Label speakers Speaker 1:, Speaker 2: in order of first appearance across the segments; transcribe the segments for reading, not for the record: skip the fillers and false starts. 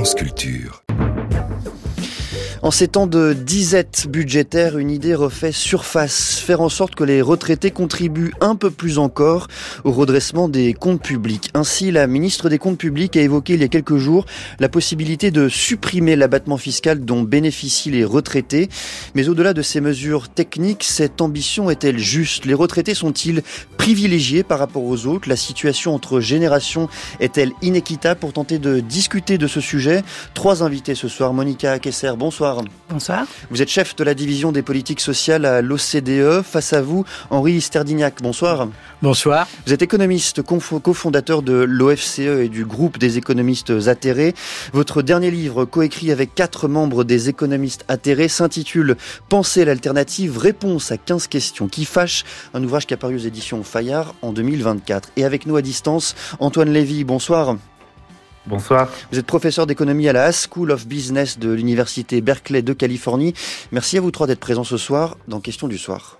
Speaker 1: France Culture.
Speaker 2: En ces temps de disette budgétaire, une idée refait surface, faire en sorte que les retraités contribuent un peu plus encore au redressement des comptes publics. Ainsi, la ministre des Comptes publics a évoqué il y a quelques jours la possibilité de supprimer l'abattement fiscal dont bénéficient les retraités. Mais au-delà de ces mesures techniques, cette ambition est-elle juste ? Les retraités sont-ils privilégiés par rapport aux autres ? La situation entre générations est-elle inéquitable ? Pour tenter de discuter de ce sujet, 3 invités ce soir. Monica Kessler, bonsoir.
Speaker 3: Bonsoir.
Speaker 2: Vous êtes chef de la division des politiques sociales à l'OCDE. Face à vous, Henri Sterdignac. Bonsoir.
Speaker 4: Bonsoir.
Speaker 2: Vous êtes économiste, cofondateur de l'OFCE et du groupe des économistes atterrés. Votre dernier livre, coécrit avec 4 membres des économistes atterrés, s'intitule « Penser l'alternative, réponse à 15 questions qui fâchent », un ouvrage qui a paru aux éditions Fayard en 2024. Et avec nous à distance, Antoine Lévy. Bonsoir.
Speaker 5: Bonsoir.
Speaker 2: Vous êtes professeur d'économie à la Haas School of Business de l'Université Berkeley de Californie. Merci à vous 3 d'être présents ce soir dans Question du soir.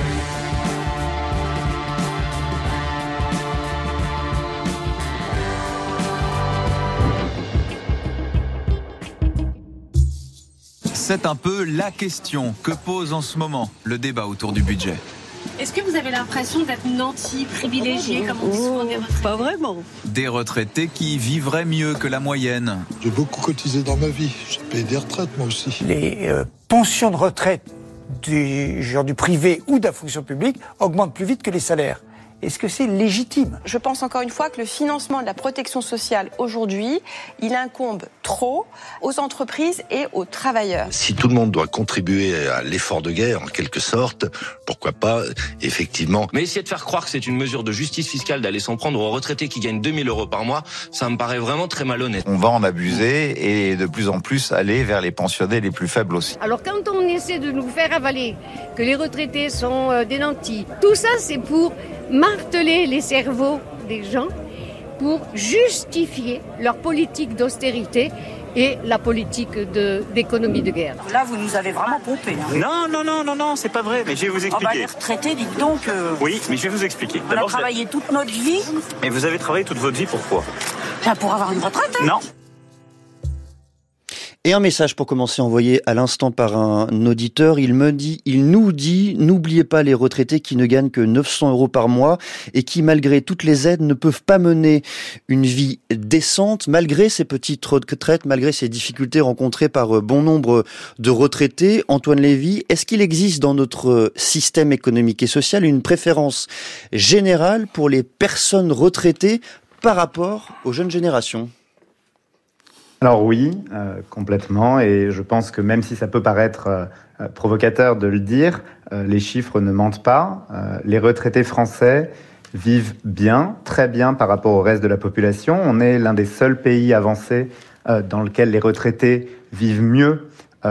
Speaker 6: C'est un peu la question que pose en ce moment le débat autour du budget.
Speaker 7: Est-ce que vous avez l'impression d'être nanti, privilégié, comme on dit souvent des retraités ?
Speaker 3: Pas vraiment.
Speaker 6: Des retraités qui vivraient mieux que la moyenne.
Speaker 8: J'ai beaucoup cotisé dans ma vie. J'ai payé des retraites, moi aussi.
Speaker 4: Les pensions de retraite du privé ou de la fonction publique augmentent plus vite que les salaires. Est-ce que c'est légitime ?
Speaker 9: Je pense encore une fois que le financement de la protection sociale aujourd'hui, il incombe trop aux entreprises et aux travailleurs.
Speaker 10: Si tout le monde doit contribuer à l'effort de guerre, en quelque sorte, pourquoi pas, effectivement.
Speaker 11: Mais essayer de faire croire que c'est une mesure de justice fiscale d'aller s'en prendre aux retraités qui gagnent 2 000 € par mois, ça me paraît vraiment très malhonnête.
Speaker 12: On va en abuser et de plus en plus aller vers les pensionnés les plus faibles aussi.
Speaker 13: Alors quand on essaie de nous faire avaler que les retraités sont des nantis, tout ça c'est pour marteler les cerveaux des gens pour justifier leur politique d'austérité et la politique d'économie de guerre.
Speaker 3: Là, vous nous avez vraiment pompé.
Speaker 14: Non, c'est pas vrai, mais je vais vous expliquer.
Speaker 3: Les retraités, dites donc...
Speaker 14: Oui, mais je vais vous expliquer.
Speaker 3: On a travaillé toute notre vie.
Speaker 14: Et vous avez travaillé toute votre vie, pourquoi ?
Speaker 3: Pour avoir une retraite, hein ?
Speaker 14: Non.
Speaker 2: Et un message pour commencer envoyé à l'instant par un auditeur. Il nous dit, n'oubliez pas les retraités qui ne gagnent que 900 € par mois et qui, malgré toutes les aides, ne peuvent pas mener une vie décente, malgré ces petites retraites, malgré ces difficultés rencontrées par bon nombre de retraités. Antoine Lévy, est-ce qu'il existe dans notre système économique et social une préférence générale pour les personnes retraitées par rapport aux jeunes générations ?
Speaker 5: Alors oui, complètement, et je pense que même si ça peut paraître provocateur de le dire, les chiffres ne mentent pas. Les retraités français vivent bien, très bien par rapport au reste de la population. On est l'un des seuls pays avancés dans lequel les retraités vivent mieux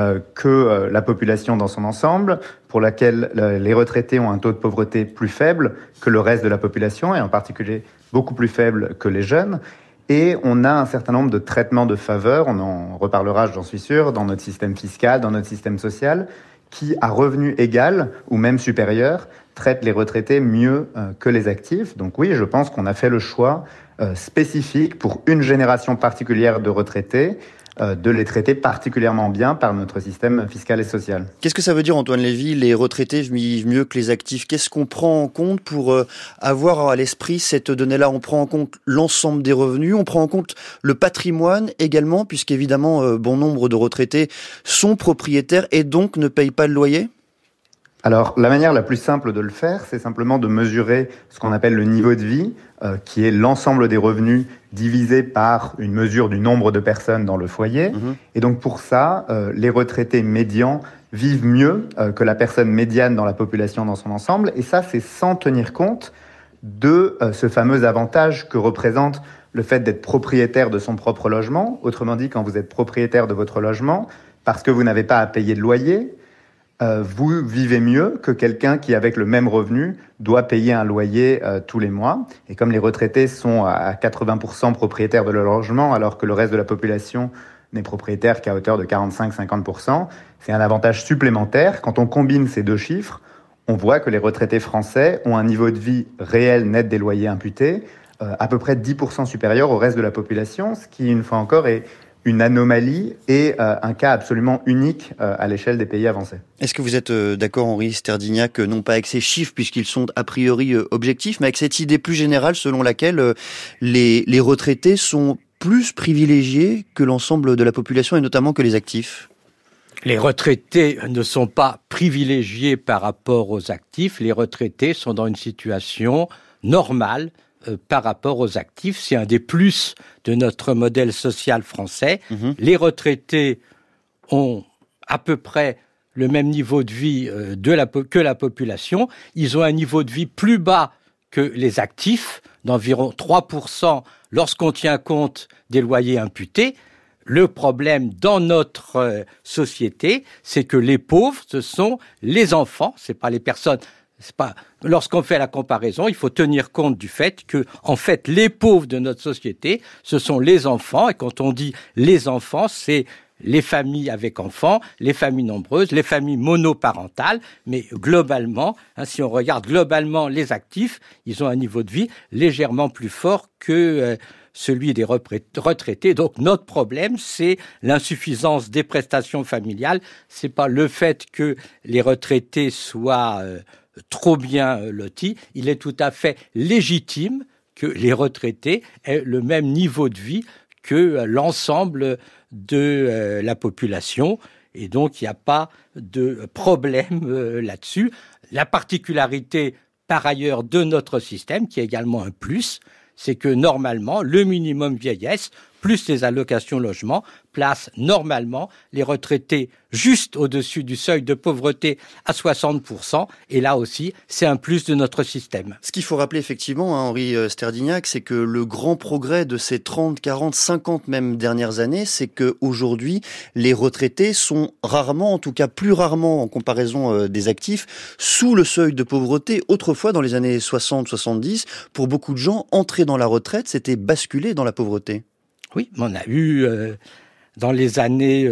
Speaker 5: que la population dans son ensemble, pour laquelle les retraités ont un taux de pauvreté plus faible que le reste de la population, et en particulier beaucoup plus faible que les jeunes. Et on a un certain nombre de traitements de faveur, on en reparlera, j'en suis sûr, dans notre système fiscal, dans notre système social, qui, à revenu égal ou même supérieur, traitent les retraités mieux que les actifs. Donc oui, je pense qu'on a fait le choix spécifique pour une génération particulière de retraités, de les traiter particulièrement bien par notre système fiscal et social.
Speaker 2: Qu'est-ce que ça veut dire, Antoine Lévy, les retraités vivent mieux que les actifs ? Qu'est-ce qu'on prend en compte pour avoir à l'esprit cette donnée-là ? On prend en compte l'ensemble des revenus, on prend en compte le patrimoine également, puisqu'évidemment, bon nombre de retraités sont propriétaires et donc ne payent pas le loyer ?
Speaker 5: Alors, la manière la plus simple de le faire, c'est simplement de mesurer ce qu'on appelle le niveau de vie, qui est l'ensemble des revenus divisé par une mesure du nombre de personnes dans le foyer. Et donc pour ça, les retraités médians vivent mieux que la personne médiane dans la population dans son ensemble. Et ça, c'est sans tenir compte de ce fameux avantage que représente le fait d'être propriétaire de son propre logement. Autrement dit, quand vous êtes propriétaire de votre logement, parce que vous n'avez pas à payer de loyer, vous vivez mieux que quelqu'un qui, avec le même revenu, doit payer un loyer tous les mois. Et comme les retraités sont à 80% propriétaires de leur logement, alors que le reste de la population n'est propriétaire qu'à hauteur de 45-50%, c'est un avantage supplémentaire. Quand on combine ces deux chiffres, on voit que les retraités français ont un niveau de vie réel net des loyers imputés à peu près 10% supérieur au reste de la population, ce qui, une fois encore, est une anomalie et un cas absolument unique à l'échelle des pays avancés.
Speaker 2: Est-ce que vous êtes d'accord, Henri Sterdyniak, non pas avec ces chiffres puisqu'ils sont a priori objectifs, mais avec cette idée plus générale selon laquelle les retraités sont plus privilégiés que l'ensemble de la population et notamment que les actifs ?
Speaker 1: Les retraités ne sont pas privilégiés par rapport aux actifs. Les retraités sont dans une situation normale par rapport aux actifs. C'est un des plus de notre modèle social français. Les retraités ont à peu près le même niveau de vie que la population. Ils ont un niveau de vie plus bas que les actifs, d'environ 3% lorsqu'on tient compte des loyers imputés. Le problème dans notre société, c'est que les pauvres, ce sont les enfants, c'est pas les personnes. Lorsqu'on fait la comparaison, il faut tenir compte du fait que, en fait, les pauvres de notre société, ce sont les enfants. Et quand on dit les enfants, c'est les familles avec enfants, les familles nombreuses, les familles monoparentales. Mais globalement, si on regarde globalement les actifs, ils ont un niveau de vie légèrement plus fort que celui des retraités. Donc notre problème, c'est l'insuffisance des prestations familiales. C'est pas le fait que les retraités soient trop bien lotis. Il est tout à fait légitime que les retraités aient le même niveau de vie que l'ensemble de la population. Et donc, il n'y a pas de problème là-dessus. La particularité, par ailleurs, de notre système, qui est également un plus, c'est que normalement, le minimum vieillesse, plus les allocations logement, place normalement les retraités juste au-dessus du seuil de pauvreté à 60%. Et là aussi, c'est un plus de notre système.
Speaker 2: Ce qu'il faut rappeler effectivement, Henri Sterdyniak, c'est que le grand progrès de ces 30, 40, 50 même dernières années, c'est qu'aujourd'hui, les retraités sont rarement, en tout cas plus rarement en comparaison des actifs, sous le seuil de pauvreté. Autrefois, dans les années 60-70, pour beaucoup de gens, entrer dans la retraite, c'était basculer dans la pauvreté.
Speaker 1: Oui, on a eu dans les années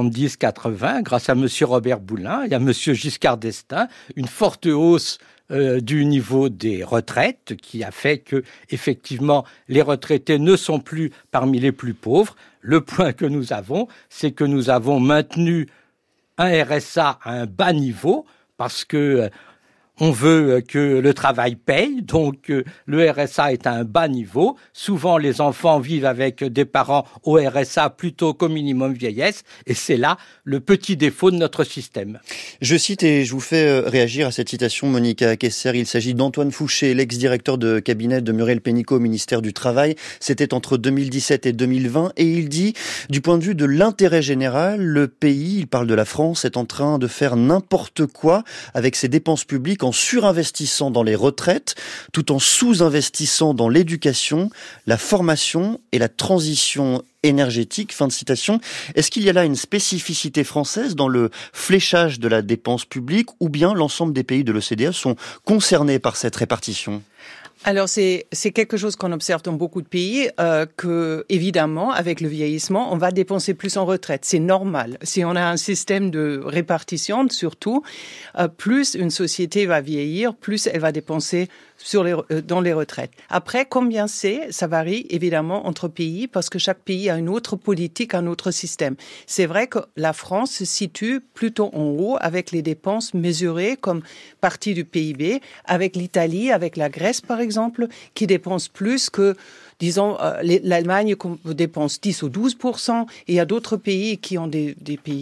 Speaker 1: 70-80, grâce à M. Robert Boulin et à M. Giscard d'Estaing, une forte hausse du niveau des retraites qui a fait que, effectivement, les retraités ne sont plus parmi les plus pauvres. Le point que nous avons, c'est que nous avons maintenu un RSA à un bas niveau parce que on veut que le travail paye, donc le RSA est à un bas niveau. Souvent, les enfants vivent avec des parents au RSA plutôt qu'au minimum vieillesse, et c'est là le petit défaut de notre système.
Speaker 2: Je cite et je vous fais réagir à cette citation, Monica Kessler. Il s'agit d'Antoine Fouché, l'ex-directeur de cabinet de Muriel Pénicaud au ministère du Travail. C'était entre 2017 et 2020, et il dit, du point de vue de l'intérêt général, le pays, il parle de la France, est en train de faire n'importe quoi avec ses dépenses publiques en surinvestissant dans les retraites, tout en sous-investissant dans l'éducation, la formation et la transition énergétique. Fin de citation. Est-ce qu'il y a là une spécificité française dans le fléchage de la dépense publique ou bien l'ensemble des pays de l'OCDE sont concernés par cette répartition ?
Speaker 15: Alors c'est quelque chose qu'on observe dans beaucoup de pays, que évidemment avec le vieillissement on va dépenser plus en retraite, c'est normal. Si on a un système de répartition, surtout, plus une société va vieillir, plus elle va dépenser dans les retraites. Après, combien ça varie évidemment entre pays parce que chaque pays a une autre politique, un autre système. C'est vrai que la France se situe plutôt en haut avec les dépenses mesurées comme partie du PIB, avec l'Italie, avec la Grèce par exemple, qui dépensent plus que disons, l'Allemagne dépense 10 ou 12%, et il y a d'autres pays qui ont des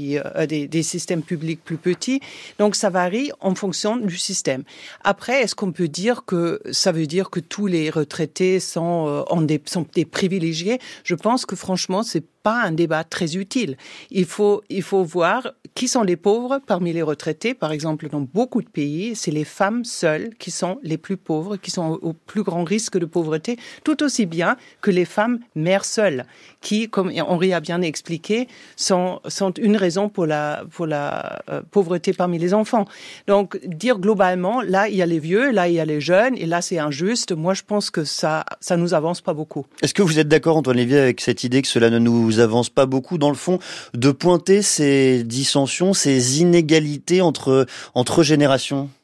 Speaker 15: systèmes publics plus petits. Donc, ça varie en fonction du système. Après, est-ce qu'on peut dire que ça veut dire que tous les retraités sont des privilégiés? Je pense que franchement, c'est pas un débat très utile. Il faut voir qui sont les pauvres parmi les retraités. Par exemple, dans beaucoup de pays, c'est les femmes seules qui sont les plus pauvres, qui sont au plus grand risque de pauvreté, tout aussi bien que les femmes mères seules, qui, comme Henri a bien expliqué, sont une raison pour la pauvreté parmi les enfants. Donc, dire globalement, là, il y a les vieux, là, il y a les jeunes, et là, c'est injuste. Moi, je pense que ça nous avance pas beaucoup.
Speaker 2: Est-ce que vous êtes d'accord, Antoine Lévy, avec cette idée que cela ne nous avance pas beaucoup, dans le fond, de pointer ces dissensions, ces inégalités entre générations ?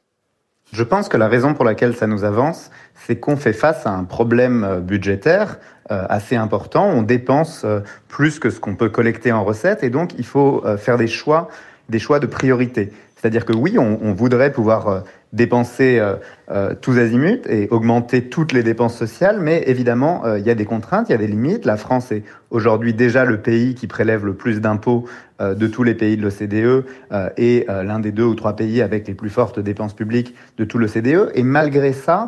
Speaker 5: Je pense que la raison pour laquelle ça nous avance, c'est qu'on fait face à un problème budgétaire assez important. On dépense plus que ce qu'on peut collecter en recettes et donc il faut faire des choix de priorité. C'est-à-dire que oui, on voudrait pouvoir dépenser tous azimuts et augmenter toutes les dépenses sociales, mais évidemment, il y a des contraintes, il y a des limites. La France est aujourd'hui déjà le pays qui prélève le plus d'impôts de tous les pays de l'OCDE et l'un des 2 ou 3 pays avec les plus fortes dépenses publiques de tout l'OCDE. Et malgré ça,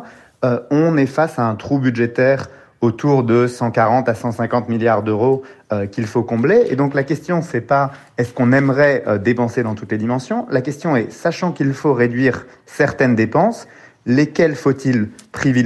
Speaker 5: on est face à un trou budgétaire autour de 140 à 150 milliards d'euros qu'il faut combler. Et donc la question, c'est pas est-ce qu'on aimerait dépenser dans toutes les dimensions. La question est, sachant qu'il faut réduire certaines dépenses, lesquelles faut-il privilégier ?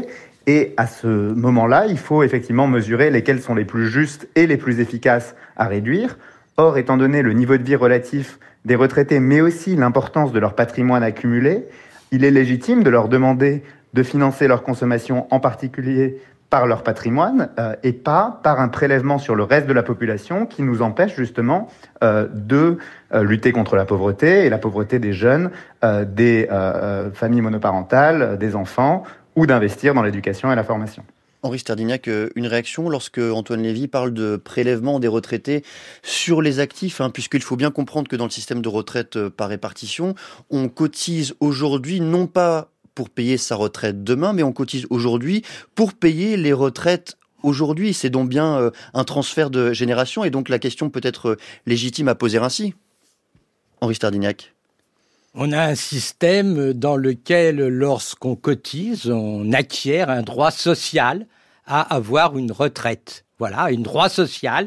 Speaker 5: Et à ce moment-là, il faut effectivement mesurer lesquelles sont les plus justes et les plus efficaces à réduire. Or, étant donné le niveau de vie relatif des retraités, mais aussi l'importance de leur patrimoine accumulé, il est légitime de leur demander de financer leur consommation, en particulier par leur patrimoine et pas par un prélèvement sur le reste de la population qui nous empêche justement de lutter contre la pauvreté et la pauvreté des jeunes, des familles monoparentales, des enfants ou d'investir dans l'éducation et la formation.
Speaker 2: Henri Sterdyniak, une réaction lorsque Antoine Lévy parle de prélèvement des retraités sur les actifs, puisqu'il faut bien comprendre que dans le système de retraite par répartition, on cotise aujourd'hui non pas pour payer sa retraite demain, mais on cotise aujourd'hui pour payer les retraites aujourd'hui. C'est donc bien un transfert de génération et donc la question peut être légitime à poser ainsi. Henri Sterdyniak.
Speaker 1: On a un système dans lequel, lorsqu'on cotise, on acquiert un droit social à avoir une retraite. Voilà, un droit social,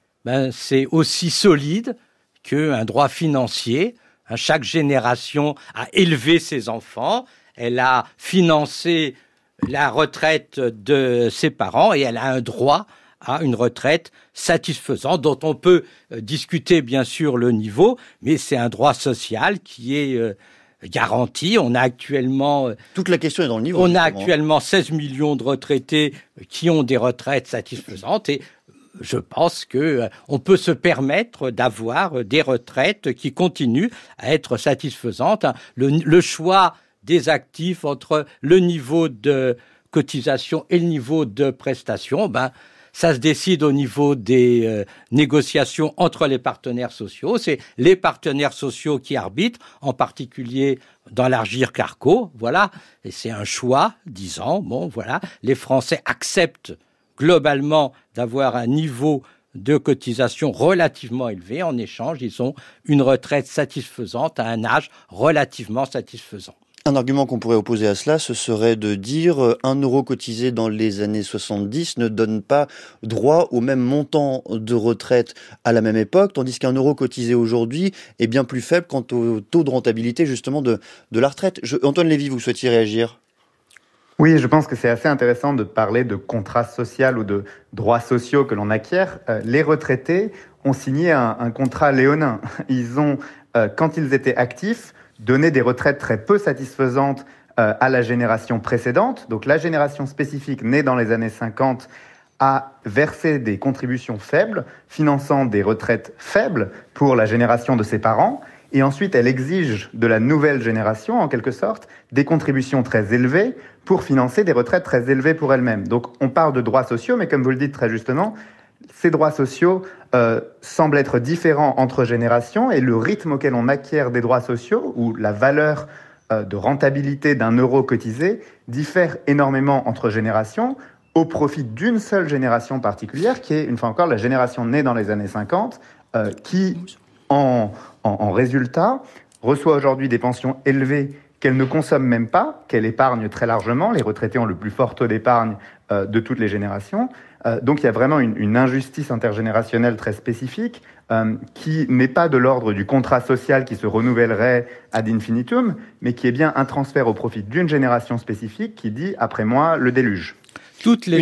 Speaker 1: c'est aussi solide qu'un droit financier. Chaque génération a élevé ses enfants, elle a financé la retraite de ses parents et elle a un droit à une retraite satisfaisante dont on peut discuter bien sûr le niveau, mais c'est un droit social qui est garanti. On a actuellement...
Speaker 2: Toute la question est dans le niveau.
Speaker 1: On a actuellement 16 millions de retraités qui ont des retraites satisfaisantes et je pense qu'on peut se permettre d'avoir des retraites qui continuent à être satisfaisantes. Le choix des actifs entre le niveau de cotisation et le niveau de prestation, ça se décide au niveau des négociations entre les partenaires sociaux. C'est les partenaires sociaux qui arbitrent, en particulier dans l'Agirc-Arrco, voilà. Et c'est un choix, disant, les Français acceptent globalement d'avoir un niveau de cotisation relativement élevé. En échange, ils ont une retraite satisfaisante à un âge relativement satisfaisant.
Speaker 2: Un argument qu'on pourrait opposer à cela, ce serait de dire 1 euro cotisé dans les années 70 ne donne pas droit au même montant de retraite à la même époque, tandis qu'1 euro cotisé aujourd'hui est bien plus faible quant au taux de rentabilité justement de la retraite. Antoine Lévy, vous souhaitiez réagir ?
Speaker 5: Oui, je pense que c'est assez intéressant de parler de contrat social ou de droits sociaux que l'on acquiert. Les retraités ont signé un contrat léonin. Ils ont, quand ils étaient actifs, donné des retraites très peu satisfaisantes à la génération précédente. Donc la génération spécifique née dans les années 50 a versé des contributions faibles, finançant des retraites faibles pour la génération de ses parents. Et ensuite, elle exige de la nouvelle génération, en quelque sorte, des contributions très élevées pour financer des retraites très élevées pour elle-même. Donc on parle de droits sociaux, mais comme vous le dites très justement, ces droits sociaux semblent être différents entre générations et le rythme auquel on acquiert des droits sociaux, ou la valeur de rentabilité d'un euro cotisé, diffère énormément entre générations au profit d'une seule génération particulière, qui est, une fois encore, la génération née dans les années 50, qui, en résultat, reçoit aujourd'hui des pensions élevées qu'elle ne consomme même pas, qu'elle épargne très largement. Les retraités ont le plus fort taux d'épargne de toutes les générations. Donc il y a vraiment une injustice intergénérationnelle très spécifique qui n'est pas de l'ordre du contrat social qui se renouvellerait ad infinitum, mais qui est bien un transfert au profit d'une génération spécifique qui dit « après moi, le déluge ».
Speaker 1: Toutes les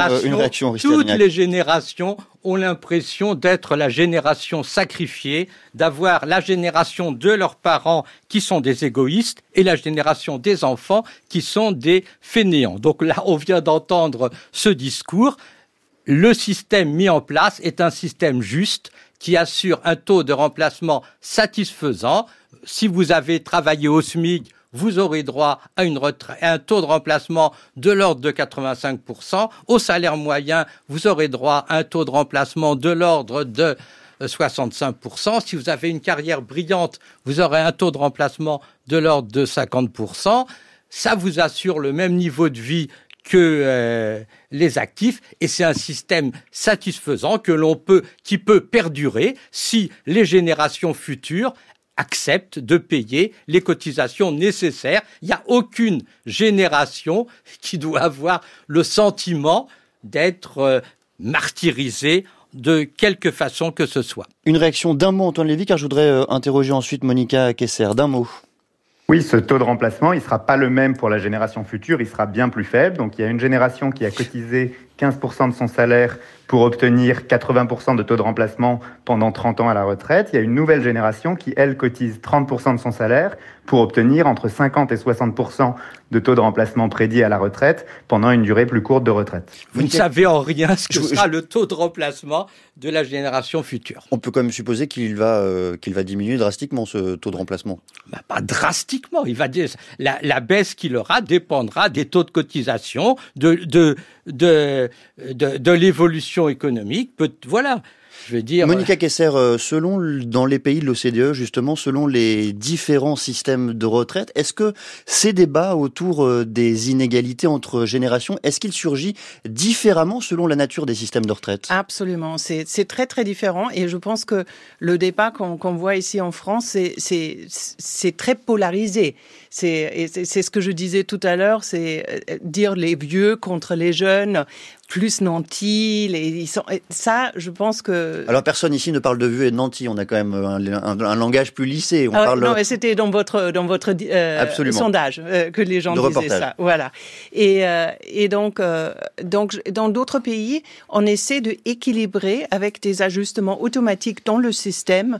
Speaker 1: générations ont l'impression d'être la génération sacrifiée, d'avoir la génération de leurs parents qui sont des égoïstes et la génération des enfants qui sont des fainéants. Donc là, on vient d'entendre ce discours. Le système mis en place est un système juste qui assure un taux de remplacement satisfaisant. Si vous avez travaillé au SMIC, vous aurez droit à un taux de remplacement de l'ordre de 85%. Au salaire moyen, vous aurez droit à un taux de remplacement de l'ordre de 65%. Si vous avez une carrière brillante, vous aurez un taux de remplacement de l'ordre de 50%. Ça vous assure le même niveau de vie que les actifs, et c'est un système satisfaisant qui peut perdurer si les générations futures acceptent de payer les cotisations nécessaires. Il n'y a aucune génération qui doit avoir le sentiment d'être martyrisée de quelque façon que ce soit.
Speaker 2: Une réaction d'un mot, Antoine Lévy, car je voudrais interroger ensuite Monica Kessler. D'un mot.
Speaker 5: Oui, ce taux de remplacement, il ne sera pas le même pour la génération future, il sera bien plus faible. Donc il y a une génération qui a cotisé 15% de son salaire pour obtenir 80% de taux de remplacement pendant 30 ans à la retraite. Il y a une nouvelle génération qui, elle, cotise 30% de son salaire pour obtenir entre 50 et 60% de taux de remplacement prédit à la retraite pendant une durée plus courte de retraite.
Speaker 1: Vous ne savez en rien ce que sera le taux de remplacement de la génération future.
Speaker 2: On peut quand même supposer qu'il va diminuer drastiquement, ce taux de remplacement.
Speaker 1: Pas drastiquement. La baisse qu'il aura dépendra des taux de cotisation, de l'évolution économique. Voilà. Je veux dire...
Speaker 2: Monica Kessler, dans les pays de l'OCDE, justement, selon les différents systèmes de retraite, est-ce que ces débats autour des inégalités entre générations, est-ce qu'il surgit différemment selon la nature des systèmes de retraite ?
Speaker 15: Absolument, c'est très très différent, et je pense que le débat qu'on voit ici en France, c'est très polarisé. C'est ce que je disais tout à l'heure, c'est dire les vieux contre les jeunes, plus nantis, ça, je pense que...
Speaker 2: Alors, personne ici ne parle de vieux et de nantis, on a quand même un langage plus lissé.
Speaker 15: Non, mais c'était dans votre sondage que les gens disaient ça. Voilà. Et donc, dans d'autres pays, on essaie de équilibrer avec des ajustements automatiques dans le système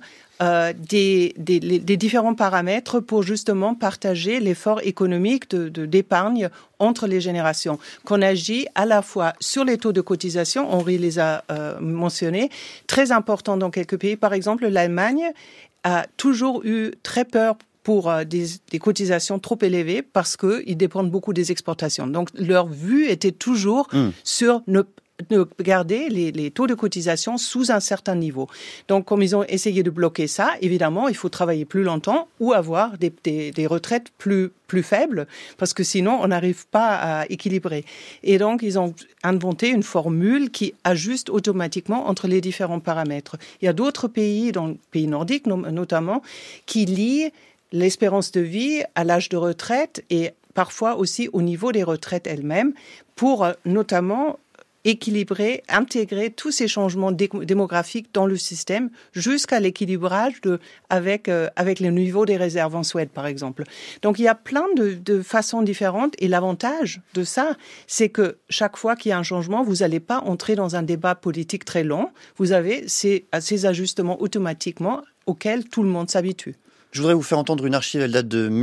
Speaker 15: des différents paramètres pour justement partager l'effort économique d'épargne entre les générations. Qu'on agit à la fois sur les taux de cotisation, Henri les a mentionnés, très important dans quelques pays. Par exemple, l'Allemagne a toujours eu très peur pour des cotisations trop élevées parce qu'ils dépendent beaucoup des exportations. Donc, leur vue était toujours sur de garder les taux de cotisation sous un certain niveau. Donc, comme ils ont essayé de bloquer ça, évidemment, il faut travailler plus longtemps ou avoir des retraites plus faibles, parce que sinon, on n'arrive pas à équilibrer. Et donc, ils ont inventé une formule qui ajuste automatiquement entre les différents paramètres. Il y a d'autres pays, dans les pays nordiques notamment, qui lient l'espérance de vie à l'âge de retraite et parfois aussi au niveau des retraites elles-mêmes pour notamment équilibrer, intégrer tous ces changements démographiques dans le système jusqu'à l'équilibrage avec le niveau des réserves en Suède, par exemple. Donc, il y a plein de façons différentes et l'avantage de ça, c'est que chaque fois qu'il y a un changement, vous n'allez pas entrer dans un débat politique très long. Vous avez ces ajustements automatiquement auxquels tout le monde s'habitue.
Speaker 2: Je voudrais vous faire entendre une archive, elle date de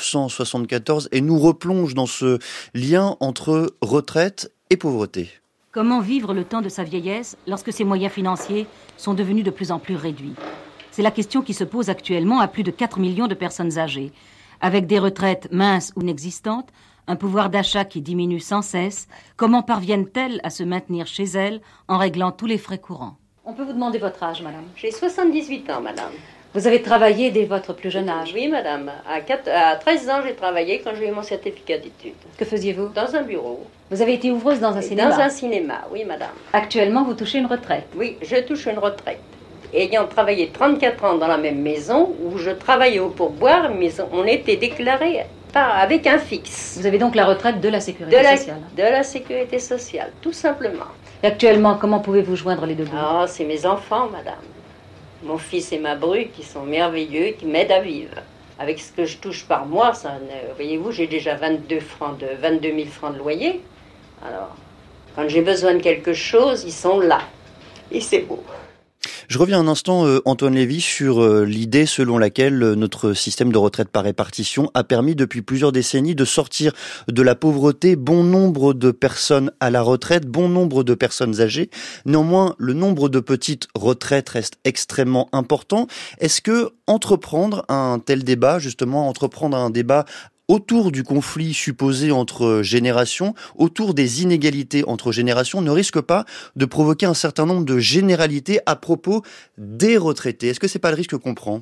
Speaker 2: 1974 et nous replonge dans ce lien entre retraite et pauvreté.
Speaker 16: Comment vivre le temps de sa vieillesse lorsque ses moyens financiers sont devenus de plus en plus réduits ? C'est la question qui se pose actuellement à plus de 4 millions de personnes âgées. Avec des retraites minces ou inexistantes, un pouvoir d'achat qui diminue sans cesse, comment parviennent-elles à se maintenir chez elles en réglant tous les frais courants ? On peut vous demander votre âge, madame ?
Speaker 17: J'ai 78 ans, madame.
Speaker 16: Vous avez travaillé dès votre plus jeune âge ?
Speaker 17: Oui, madame. À 13 ans, j'ai travaillé quand j'ai eu mon certificat d'études.
Speaker 16: Que faisiez-vous ?
Speaker 17: Dans un bureau.
Speaker 16: Vous avez été ouvreuse dans un cinéma ?
Speaker 17: Dans un cinéma, oui, madame.
Speaker 16: Actuellement, vous touchez une retraite ?
Speaker 17: Oui, je touche une retraite. Ayant travaillé 34 ans dans la même maison, où je travaillais au pourboire, mais on était déclarés avec un fixe.
Speaker 16: Vous avez donc la retraite de la sécurité sociale ?
Speaker 17: De la sécurité sociale, tout simplement.
Speaker 16: Et actuellement, comment pouvez-vous joindre les deux bouts ?
Speaker 17: Ah, c'est mes enfants, madame. Mon fils et ma bru qui sont merveilleux, qui m'aident à vivre. Avec ce que je touche par mois, voyez-vous, j'ai déjà 22 000 francs de loyer. Alors, quand j'ai besoin de quelque chose, ils sont là. Et c'est beau.
Speaker 2: Je reviens un instant, Antoine Lévy, sur l'idée selon laquelle notre système de retraite par répartition a permis depuis plusieurs décennies de sortir de la pauvreté bon nombre de personnes à la retraite, bon nombre de personnes âgées. Néanmoins, le nombre de petites retraites reste extrêmement important. Est-ce que entreprendre un tel débat, justement, entreprendre un débat autour du conflit supposé entre générations, autour des inégalités entre générations, ne risque pas de provoquer un certain nombre de généralités à propos des retraités? Est-ce que c'est pas le risque qu'on prend?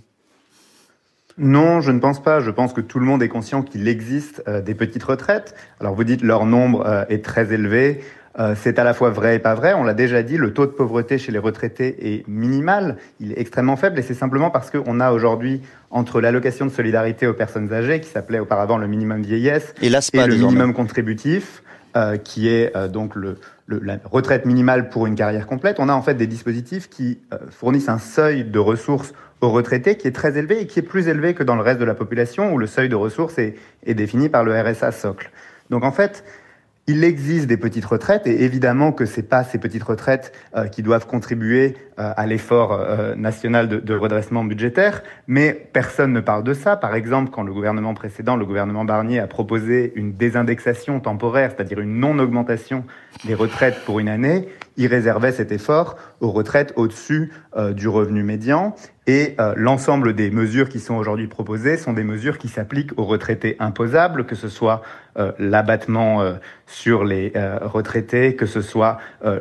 Speaker 5: Non, je ne pense pas. Je pense que tout le monde est conscient qu'il existe des petites retraites. Alors vous dites leur nombre est très élevé. C'est à la fois vrai et pas vrai. On l'a déjà dit, le taux de pauvreté chez les retraités est minimal. Il est extrêmement faible et c'est simplement parce qu'on a aujourd'hui, entre l'allocation de solidarité aux personnes âgées, qui s'appelait auparavant le minimum vieillesse, et le minimum contributif, qui est donc la retraite minimale pour une carrière complète, on a en fait des dispositifs qui fournissent un seuil de ressources aux retraités qui est très élevé et qui est plus élevé que dans le reste de la population où le seuil de ressources est défini par le RSA socle. Donc en fait, il existe des petites retraites et évidemment que c'est pas ces petites retraites qui doivent contribuer à l'effort national de redressement budgétaire, mais personne ne parle de ça. Par exemple, quand le gouvernement précédent, le gouvernement Barnier, a proposé une désindexation temporaire, c'est-à-dire une non-augmentation des retraites pour une année, il réservait cet effort aux retraites au-dessus du revenu médian. Et l'ensemble des mesures qui sont aujourd'hui proposées sont des mesures qui s'appliquent aux retraités imposables, que ce soit l'abattement sur les retraités, que ce soit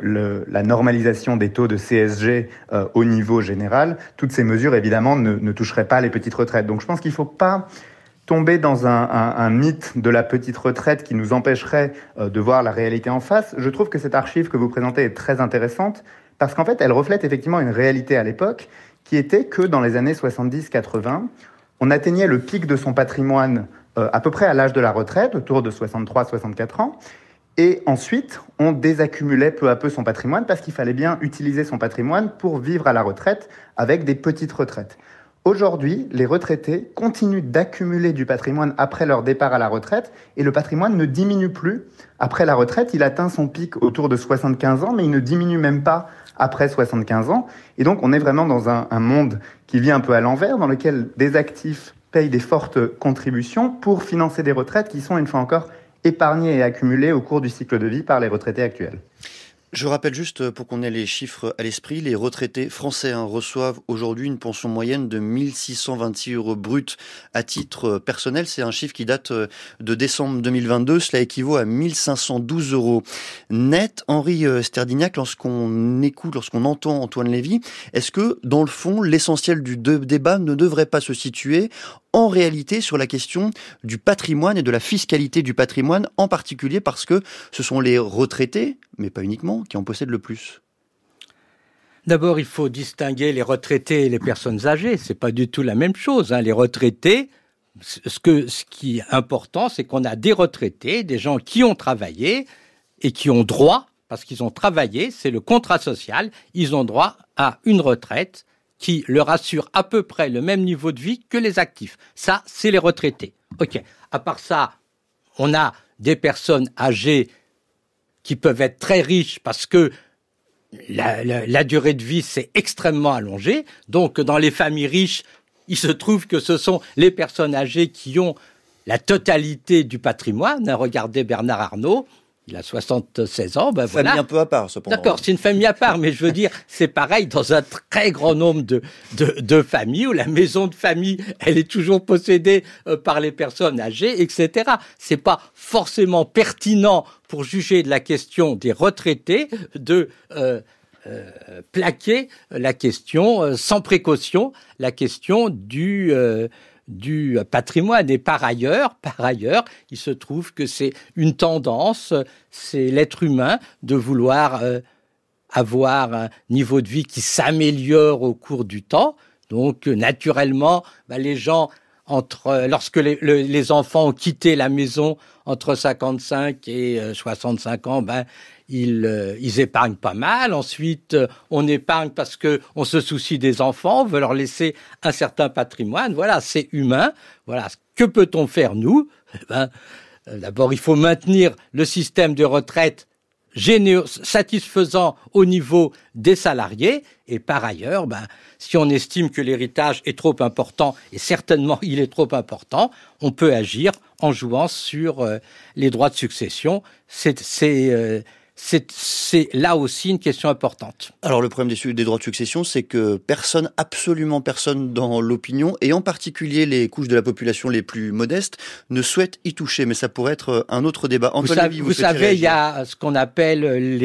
Speaker 5: la normalisation des taux de CSG au niveau général. Toutes ces mesures, évidemment, ne toucheraient pas les petites retraites. Donc je pense qu'il ne faut pas tomber dans un mythe de la petite retraite qui nous empêcherait de voir la réalité en face. Je trouve que cette archive que vous présentez est très intéressante parce qu'en fait, elle reflète effectivement une réalité à l'époque qui était que dans les années 70-80, on atteignait le pic de son patrimoine à peu près à l'âge de la retraite, autour de 63-64 ans, et ensuite, on désaccumulait peu à peu son patrimoine parce qu'il fallait bien utiliser son patrimoine pour vivre à la retraite avec des petites retraites. Aujourd'hui, les retraités continuent d'accumuler du patrimoine après leur départ à la retraite et le patrimoine ne diminue plus. Après la retraite, il atteint son pic autour de 75 ans, mais il ne diminue même pas après 75 ans. Et donc, on est vraiment dans un monde qui vit un peu à l'envers, dans lequel des actifs payent des fortes contributions pour financer des retraites qui sont, une fois encore, épargnées et accumulées au cours du cycle de vie par les retraités actuels.
Speaker 2: Je rappelle juste, pour qu'on ait les chiffres à l'esprit, les retraités français reçoivent aujourd'hui une pension moyenne de 1 626 € bruts à titre personnel. C'est un chiffre qui date de décembre 2022. Cela équivaut à 1 512 € net. Henri Sterdignac, lorsqu'on entend Antoine Lévy, est-ce que, dans le fond, l'essentiel du débat ne devrait pas se situer en réalité sur la question du patrimoine et de la fiscalité du patrimoine, en particulier parce que ce sont les retraités, mais pas uniquement, qui en possèdent le plus?
Speaker 1: D'abord, il faut distinguer les retraités et les personnes âgées. C'est pas du tout la même chose. Les retraités, ce qui est important, c'est qu'on a des retraités, des gens qui ont travaillé et qui ont droit, parce qu'ils ont travaillé, c'est le contrat social, ils ont droit à une retraite qui leur assure à peu près le même niveau de vie que les actifs. Ça, c'est les retraités. OK. À part ça, on a des personnes âgées qui peuvent être très riches parce que la durée de vie s'est extrêmement allongée. Donc, dans les familles riches, il se trouve que ce sont les personnes âgées qui ont la totalité du patrimoine. Regardez Bernard Arnault. Il a 76 ans, voilà.
Speaker 2: Famille un peu à part, cependant.
Speaker 1: D'accord, c'est une famille à part, mais je veux dire, c'est pareil dans un très grand nombre de familles où la maison de famille, elle est toujours possédée par les personnes âgées, etc. C'est pas forcément pertinent pour juger de la question des retraités de plaquer la question sans précaution, la question du patrimoine. Et par ailleurs, il se trouve que c'est une tendance, c'est l'être humain de vouloir avoir un niveau de vie qui s'améliore au cours du temps. Donc, naturellement, les gens, lorsque les enfants ont quitté la maison entre 55 et 65 ans, ils épargnent pas mal. Ensuite, on épargne parce que on se soucie des enfants, on veut leur laisser un certain patrimoine. Voilà, c'est humain. Voilà, que peut-on faire, nous? D'abord, il faut maintenir le système de retraite satisfaisant au niveau des salariés. Et par ailleurs, si on estime que l'héritage est trop important, et certainement il est trop important, on peut agir en jouant sur les droits de succession. c'est là aussi une question importante.
Speaker 2: Alors le problème des droits de succession, c'est que absolument personne dans l'opinion, et en particulier les couches de la population les plus modestes, ne souhaitent y toucher. Mais ça pourrait être un autre débat. Antoine Lévy,
Speaker 1: vous savez, il y a ce qu'on appelle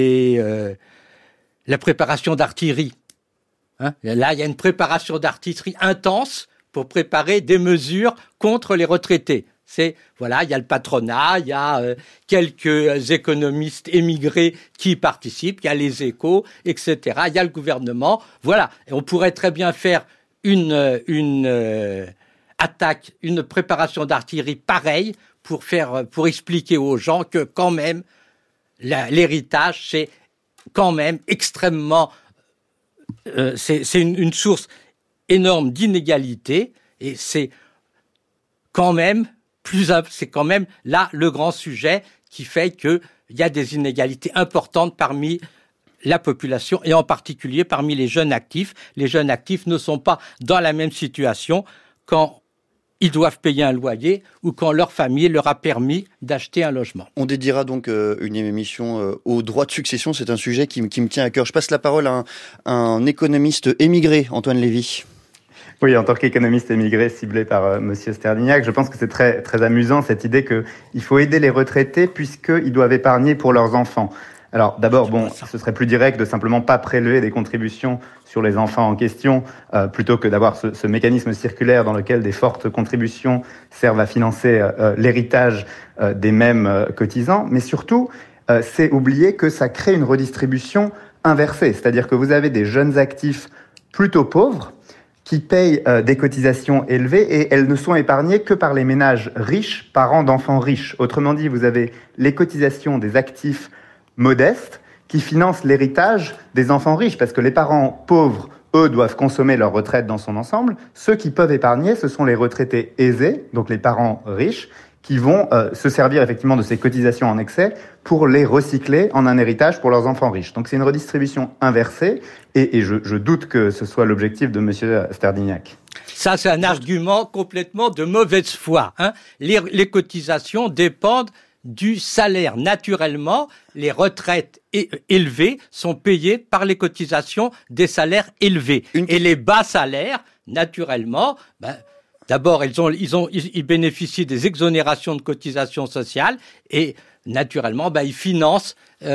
Speaker 1: la préparation d'artillerie. Là, il y a une préparation d'artillerie intense pour préparer des mesures contre les retraités. Il y a le patronat, il y a quelques économistes émigrés qui y participent, il y a les Échos, etc. Il y a le gouvernement. Voilà. Et on pourrait très bien faire une attaque, une préparation d'artillerie pareille pour expliquer aux gens que quand même l'héritage, c'est quand même extrêmement, c'est une source énorme d'inégalités, et c'est quand même là le grand sujet qui fait qu'il y a des inégalités importantes parmi la population, et en particulier parmi les jeunes actifs. Les jeunes actifs ne sont pas dans la même situation quand ils doivent payer un loyer ou quand leur famille leur a permis d'acheter un logement.
Speaker 2: On dédiera donc une émission aux droits de succession. C'est un sujet qui me tient à cœur. Je passe la parole à un économiste émigré, Antoine Lévy.
Speaker 5: Oui, en tant qu'économiste émigré ciblé par Monsieur Sterdignac, je pense que c'est très, très amusant cette idée qu'il faut aider les retraités puisqu'ils doivent épargner pour leurs enfants. Alors d'abord, ce serait plus direct de simplement pas prélever des contributions sur les enfants en question, plutôt que d'avoir ce mécanisme circulaire dans lequel des fortes contributions servent à financer l'héritage des mêmes cotisants. Mais surtout, c'est oublier que ça crée une redistribution inversée, c'est-à-dire que vous avez des jeunes actifs plutôt pauvres qui payent des cotisations élevées, et elles ne sont épargnées que par les ménages riches, parents d'enfants riches. Autrement dit, vous avez les cotisations des actifs modestes qui financent l'héritage des enfants riches, parce que les parents pauvres, eux, doivent consommer leur retraite dans son ensemble. Ceux qui peuvent épargner, ce sont les retraités aisés, donc les parents riches, qui vont se servir effectivement de ces cotisations en excès pour les recycler en un héritage pour leurs enfants riches. Donc c'est une redistribution inversée, et je doute que ce soit l'objectif de Monsieur Sterdignac.
Speaker 1: Ça, c'est un argument complètement de mauvaise foi. Les cotisations dépendent du salaire. Naturellement, les retraites élevées sont payées par les cotisations des salaires élevés. Et les bas salaires, naturellement, d'abord, ils bénéficient des exonérations de cotisations sociales, et naturellement, ils financent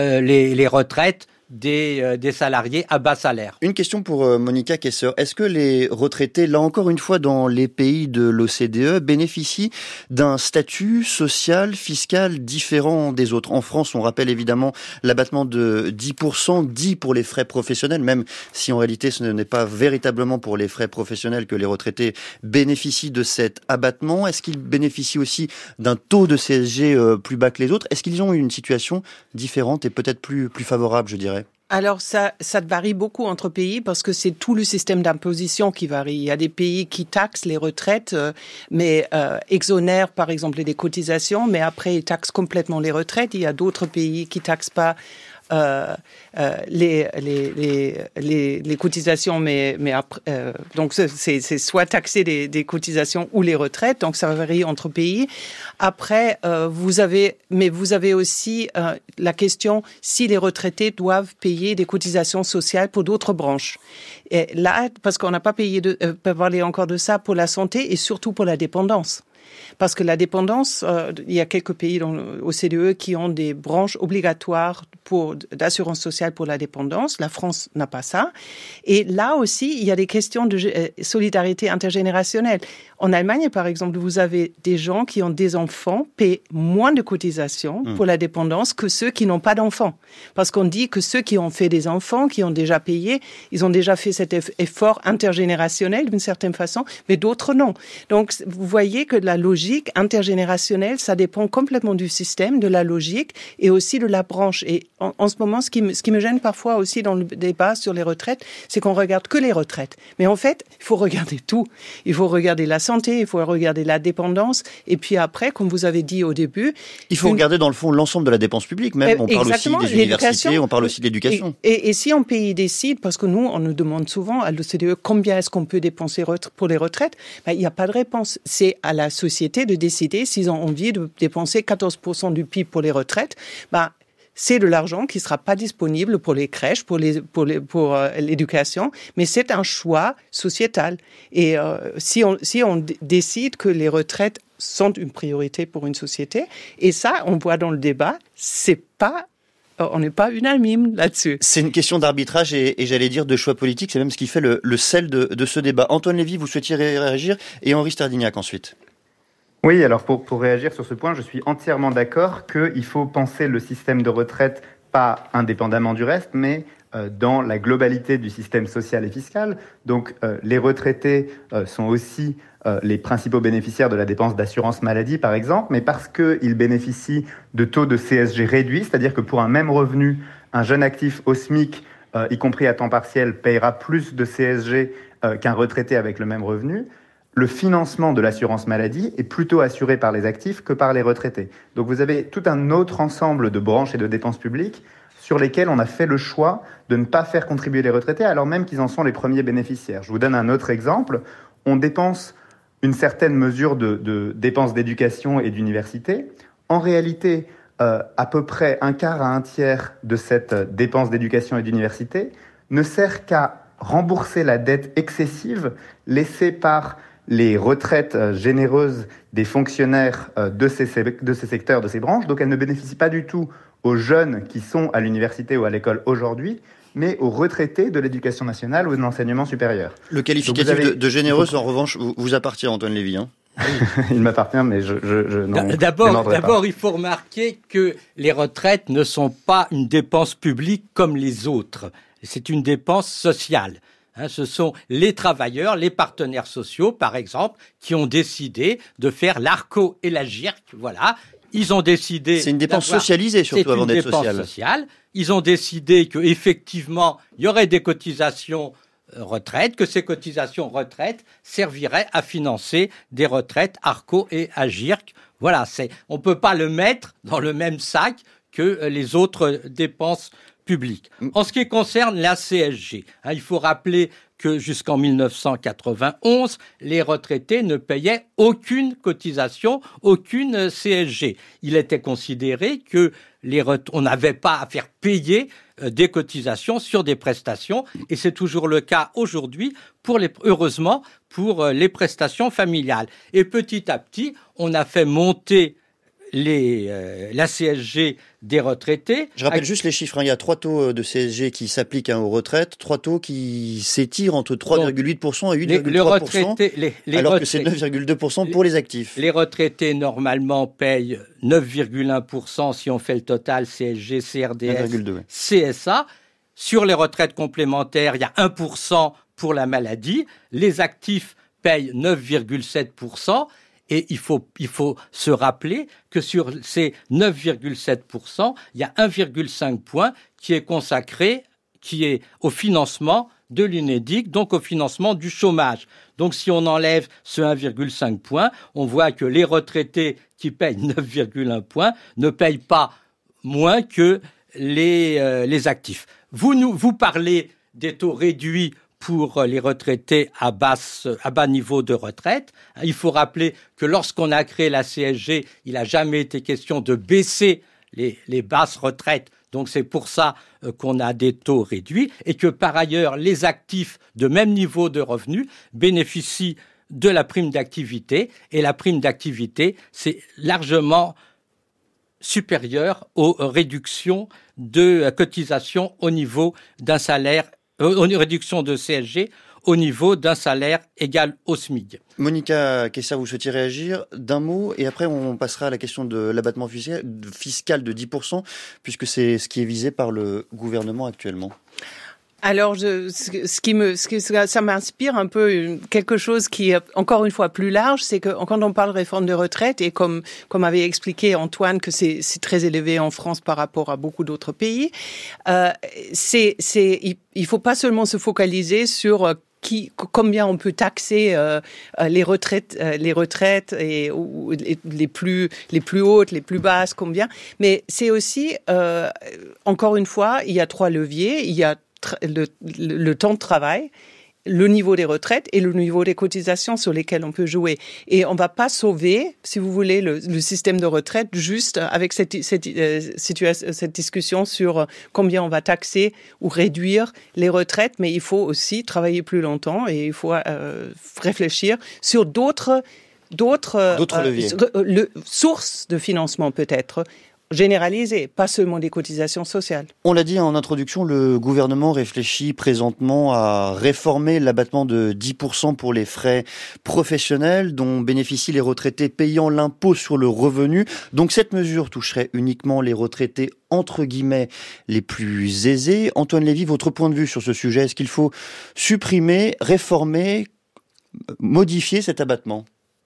Speaker 1: les retraites des salariés à bas salaire.
Speaker 2: Une question pour Monica Kessler. Est-ce que les retraités, là encore une fois dans les pays de l'OCDE, bénéficient d'un statut social, fiscal différent des autres? En France, on rappelle évidemment l'abattement de 10%, dit pour les frais professionnels, même si en réalité ce n'est pas véritablement pour les frais professionnels que les retraités bénéficient de cet abattement. Est-ce qu'ils bénéficient aussi d'un taux de CSG plus bas que les autres? Est-ce qu'ils ont une situation différente et peut-être plus favorable, je dirais?
Speaker 15: Alors ça varie beaucoup entre pays parce que c'est tout le système d'imposition qui varie. Il y a des pays qui taxent les retraites, mais exonèrent par exemple des cotisations, mais après ils taxent complètement les retraites. Il y a d'autres pays qui taxent pas les cotisations, mais après, donc c'est soit taxer des cotisations ou les retraites, donc ça varie entre pays. Après, vous avez aussi la question si les retraités doivent payer des cotisations sociales pour d'autres branches. Et là, parce qu'on n'a pas parlé encore de ça pour la santé et surtout pour la dépendance. Parce que la dépendance, il y a quelques pays dans l'OCDE qui ont des branches obligatoires d'assurance sociale pour la dépendance. La France n'a pas ça. Et là aussi, il y a des questions de solidarité intergénérationnelle. En Allemagne, par exemple, vous avez des gens qui ont des enfants paient moins de cotisations pour la dépendance que ceux qui n'ont pas d'enfants. Parce qu'on dit que ceux qui ont fait des enfants, qui ont déjà payé, ils ont déjà fait cet effort intergénérationnel d'une certaine façon, mais d'autres non. Donc, vous voyez que la logique intergénérationnelle, ça dépend complètement du système, de la logique et aussi de la branche. Et en ce moment, ce qui me gêne parfois aussi dans le débat sur les retraites, c'est qu'on regarde que les retraites. Mais en fait, il faut regarder tout. Il faut regarder la santé, il faut regarder la dépendance. Et puis après, comme vous avez dit au début...
Speaker 2: Il faut regarder dans le fond l'ensemble de la dépense publique même. On parle aussi des universités, on parle aussi de l'éducation.
Speaker 15: Et si un pays décide, parce que nous, on nous demande souvent à l'OCDE combien est-ce qu'on peut dépenser pour les retraites, il n'y a pas de réponse. C'est à la société de décider s'ils ont envie de dépenser 14% du PIB pour les retraites. c'est de l'argent qui sera pas disponible pour les crèches, pour l'éducation, mais c'est un choix sociétal. Et si on décide que les retraites sont une priorité pour une société, et ça, on voit dans le débat, on n'est pas unanime là-dessus.
Speaker 2: C'est une question d'arbitrage et j'allais dire de choix politique. C'est même ce qui fait le sel de ce débat. Antoine Lévy, vous souhaitiez réagir, et Henri Sterdignac ensuite.
Speaker 5: Oui, alors pour réagir sur ce point, je suis entièrement d'accord qu'il faut penser le système de retraite pas indépendamment du reste, mais dans la globalité du système social et fiscal. Donc les retraités sont aussi les principaux bénéficiaires de la dépense d'assurance maladie, par exemple, mais parce qu'ils bénéficient de taux de CSG réduits, c'est-à-dire que pour un même revenu, un jeune actif au SMIC, y compris à temps partiel, payera plus de CSG qu'un retraité avec le même revenu. Le financement de l'assurance maladie est plutôt assuré par les actifs que par les retraités. Donc vous avez tout un autre ensemble de branches et de dépenses publiques sur lesquelles on a fait le choix de ne pas faire contribuer les retraités alors même qu'ils en sont les premiers bénéficiaires. Je vous donne un autre exemple. On dépense une certaine mesure de dépenses d'éducation et d'université. En réalité, à peu près un quart à un tiers de cette dépense d'éducation et d'université ne sert qu'à rembourser la dette excessive laissée par les retraites généreuses des fonctionnaires de ces secteurs, de ces branches. Donc elles ne bénéficient pas du tout aux jeunes qui sont à l'université ou à l'école aujourd'hui, mais aux retraités de l'éducation nationale ou de l'enseignement supérieur.
Speaker 2: Le qualificatif de généreuse, en revanche, vous appartient, Antoine Lévy.
Speaker 5: Il m'appartient, mais
Speaker 1: D'abord, il faut remarquer que les retraites ne sont pas une dépense publique comme les autres. C'est une dépense sociale. Ce sont les travailleurs, les partenaires sociaux, par exemple, qui ont décidé de faire l'ARCO et la GIRC. Voilà. Ils ont décidé.
Speaker 2: C'est une dépense socialisée, surtout avant d'être sociale.
Speaker 1: Ils ont décidé qu'effectivement, il y aurait des cotisations retraite, que ces cotisations retraite serviraient à financer des retraites ARCO et AGIRC. Voilà, on ne peut pas le mettre dans le même sac que les autres dépenses publiques. En ce qui concerne la CSG, il faut rappeler que jusqu'en 1991, les retraités ne payaient aucune cotisation, aucune CSG. Il était considéré que on n'avait pas à faire payer des cotisations sur des prestations, et c'est toujours le cas aujourd'hui, heureusement, pour les prestations familiales. Et petit à petit, on a fait monter la CSG des retraités.
Speaker 2: Je rappelle juste les chiffres. Il y a 3 taux de CSG qui s'appliquent aux retraites, 3 taux qui s'étirent entre 3,8% et 8,3%, alors que c'est 9,2% pour les actifs.
Speaker 1: Les retraités, normalement, payent 9,1% si on fait le total CSG, CRDS,
Speaker 2: 9,2,
Speaker 1: CSA. Sur les retraites complémentaires, il y a 1% pour la maladie. Les actifs payent 9,7%. Et il faut se rappeler que sur ces 9,7%, il y a 1,5 point qui est consacré, qui est au financement de l'UNEDIC, donc au financement du chômage. Donc si on enlève ce 1,5 point, on voit que les retraités qui payent 9,1 points ne payent pas moins que les actifs. Vous parlez des taux réduits pour les retraités à bas niveau de retraite. Il faut rappeler que lorsqu'on a créé la CSG, il n'a jamais été question de baisser les basses retraites. Donc c'est pour ça qu'on a des taux réduits et que par ailleurs, les actifs de même niveau de revenus bénéficient de la prime d'activité. Et la prime d'activité, c'est largement supérieur aux réductions de cotisation au niveau d'un salaire, réduction de CSG au niveau d'un salaire égal au SMIC.
Speaker 2: Monica Kessa, vous souhaitiez réagir d'un mot et après on passera à la question de l'abattement fiscal de 10%, puisque c'est ce qui est visé par le gouvernement actuellement.
Speaker 15: Alors, ça m'inspire un peu quelque chose qui est encore une fois plus large, c'est que quand on parle de réforme de retraite, et comme avait expliqué Antoine que c'est très élevé en France par rapport à beaucoup d'autres pays, il faut pas seulement se focaliser sur combien on peut taxer les retraites et les plus hautes, les plus basses, combien. Mais c'est aussi encore une fois, il y a 3 leviers. Il y a le temps de travail, le niveau des retraites et le niveau des cotisations sur lesquelles on peut jouer. Et on va pas sauver, si vous voulez, le système de retraite juste avec cette discussion sur combien on va taxer ou réduire les retraites, mais il faut aussi travailler plus longtemps et il faut réfléchir sur d'autres leviers. Sources de financement peut-être généralisées, pas seulement des cotisations sociales.
Speaker 2: On l'a dit en introduction, le gouvernement réfléchit présentement à réformer l'abattement de 10% pour les frais professionnels dont bénéficient les retraités payant l'impôt sur le revenu. Donc cette mesure toucherait uniquement les retraités entre guillemets les plus aisés. Antoine Lévy, votre point de vue sur ce sujet, est-ce qu'il faut supprimer, réformer, modifier cet abattement ?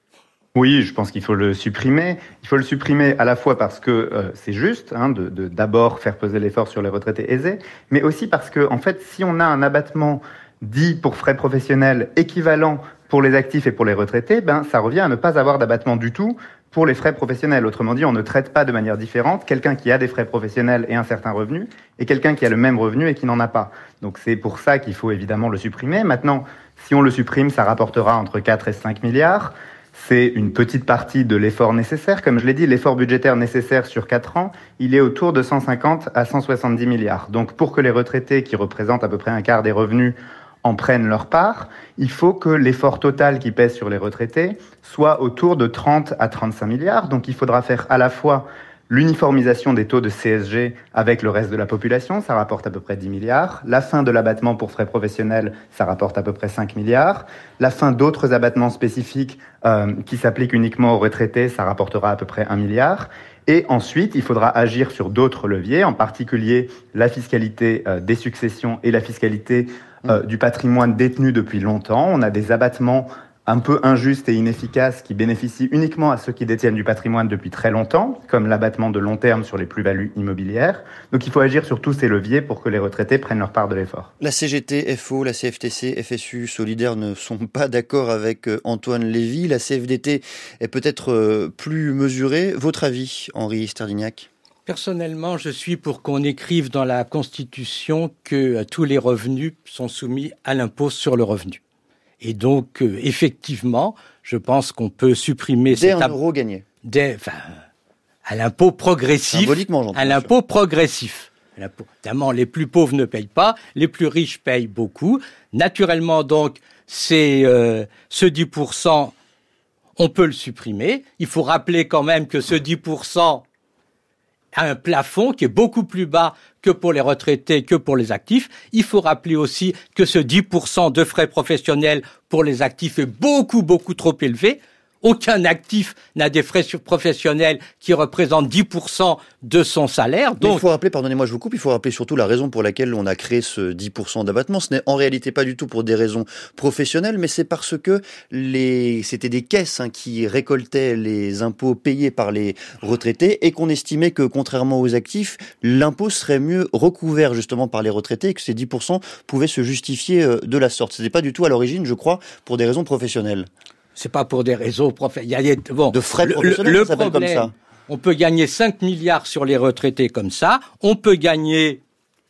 Speaker 5: Oui, je pense qu'il faut le supprimer. Il faut le supprimer à la fois parce que c'est juste de d'abord faire peser l'effort sur les retraités aisés, mais aussi parce que, en fait, si on a un abattement dit pour frais professionnels équivalent pour les actifs et pour les retraités, ça revient à ne pas avoir d'abattement du tout pour les frais professionnels. Autrement dit, on ne traite pas de manière différente quelqu'un qui a des frais professionnels et un certain revenu et quelqu'un qui a le même revenu et qui n'en a pas. Donc c'est pour ça qu'il faut évidemment le supprimer. Maintenant, si on le supprime, ça rapportera entre 4 et 5 milliards. C'est une petite partie de l'effort nécessaire. Comme je l'ai dit, l'effort budgétaire nécessaire sur 4 ans, il est autour de 150 à 170 milliards. Donc pour que les retraités, qui représentent à peu près un quart des revenus, en prennent leur part, il faut que l'effort total qui pèse sur les retraités soit autour de 30 à 35 milliards. Donc il faudra faire à la fois l'uniformisation des taux de CSG avec le reste de la population, ça rapporte à peu près 10 milliards. La fin de l'abattement pour frais professionnels, ça rapporte à peu près 5 milliards. La fin d'autres abattements spécifiques qui s'appliquent uniquement aux retraités, ça rapportera à peu près 1 milliard. Et ensuite, il faudra agir sur d'autres leviers, en particulier la fiscalité des successions et la fiscalité du patrimoine détenu depuis longtemps. On a des abattements un peu injustes et inefficaces qui bénéficient uniquement à ceux qui détiennent du patrimoine depuis très longtemps, comme l'abattement de long terme sur les plus-values immobilières. Donc il faut agir sur tous ces leviers pour que les retraités prennent leur part de l'effort.
Speaker 2: La CGT, FO, la CFTC, FSU, Solidaires ne sont pas d'accord avec Antoine Lévy. La CFDT est peut-être plus mesurée. Votre avis, Henri Sterdignac ?
Speaker 1: Personnellement, je suis pour qu'on écrive dans la Constitution que tous les revenus sont soumis à l'impôt sur le revenu. Et donc, effectivement, je pense qu'on peut supprimer...
Speaker 2: Dès un euro gagné.
Speaker 1: À l'impôt progressif.
Speaker 2: Symboliquement, j'entends.
Speaker 1: À l'impôt progressif. Évidemment, les plus pauvres ne payent pas, les plus riches payent beaucoup. Naturellement, donc, c'est ce 10%, on peut le supprimer. Il faut rappeler quand même que ce 10% a un plafond qui est beaucoup plus bas que pour les retraités, que pour les actifs. Il faut rappeler aussi que ce 10% de frais professionnels pour les actifs est beaucoup, beaucoup trop élevé. Aucun actif n'a des frais professionnels qui représentent 10% de son salaire.
Speaker 2: Donc, il faut rappeler, pardonnez-moi, je vous coupe, il faut rappeler surtout la raison pour laquelle on a créé ce 10% d'abattement. Ce n'est en réalité pas du tout pour des raisons professionnelles, mais c'est parce que c'était des caisses qui récoltaient les impôts payés par les retraités et qu'on estimait que, contrairement aux actifs, l'impôt serait mieux recouvert justement par les retraités et que ces 10% pouvaient se justifier de la sorte. Ce n'était pas du tout à l'origine, je crois, pour des raisons professionnelles.
Speaker 1: C'est pas pour des réseaux professionnels.
Speaker 2: De frais professionnels, ça s'appelle comme ça.
Speaker 1: On peut gagner 5 milliards sur les retraités comme ça. On peut gagner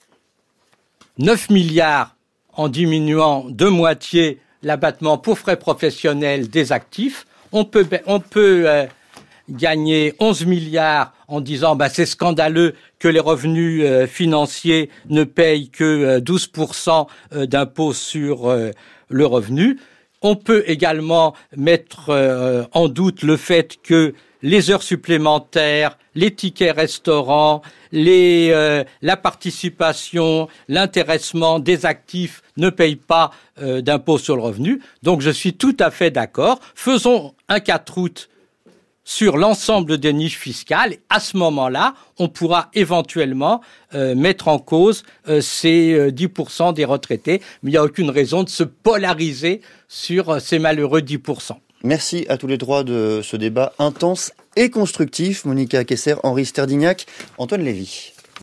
Speaker 1: 9 milliards en diminuant de moitié l'abattement pour frais professionnels des actifs. On peut gagner 11 milliards en disant c'est scandaleux que les revenus financiers ne payent que 12% d'impôt sur le revenu. On peut également mettre en doute le fait que les heures supplémentaires, les tickets restaurants, la participation, l'intéressement des actifs ne payent pas d'impôt sur le revenu. Donc je suis tout à fait d'accord. Faisons un 4 août sur l'ensemble des niches fiscales. À ce moment-là, on pourra éventuellement mettre en cause ces 10% des retraités. Mais il n'y a aucune raison de se polariser sur ces malheureux 10%.
Speaker 2: Merci à tous les trois de ce débat intense et constructif. Monica Kessler, Henri Sterdignac, Antoine Lévy.